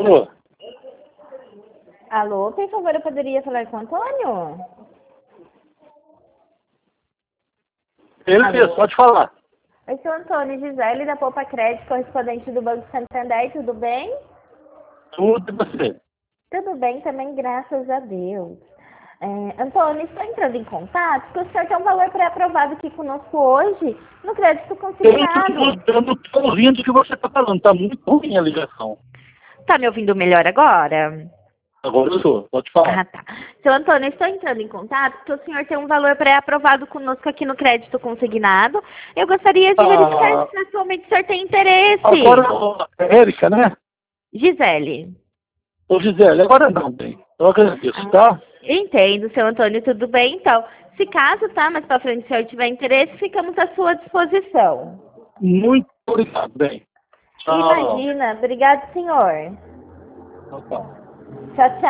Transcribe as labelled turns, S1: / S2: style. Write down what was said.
S1: Alô?
S2: Alô, por favor, eu poderia falar com o Antônio?
S1: Ele
S2: Alô?
S1: mesmo, pode falar.
S2: Oi, sou Antônio Gisele, da Poupa Crédito, correspondente do Banco Santander, tudo bem?
S1: Tudo e você.
S2: Tudo bem também, graças a Deus. Antônio, estou entrando em contato porque o senhor tem um valor pré-aprovado aqui conosco hoje no crédito consignado.
S1: Eu não estou ouvindo o que você está falando, está muito ruim a ligação.
S2: Tá me ouvindo melhor agora?
S1: Agora eu estou, pode falar.
S2: Ah, tá. Seu Antônio, estou entrando em contato porque o senhor tem um valor pré-aprovado conosco aqui no crédito consignado. Eu gostaria de verificar se atualmente o senhor tem interesse.
S1: Agora, Érica, né?
S2: Gisele.
S1: Ô Gisele, agora não, bem. Eu agradeço, tá?
S2: Entendo, seu Antônio, tudo bem? Então, se caso, tá, mais pra frente o senhor tiver interesse, ficamos à sua disposição.
S1: Muito obrigado, bem. Tchau.
S2: Imagina. Obrigado, senhor.
S1: Tchau, tchau.
S2: Tchau, tchau.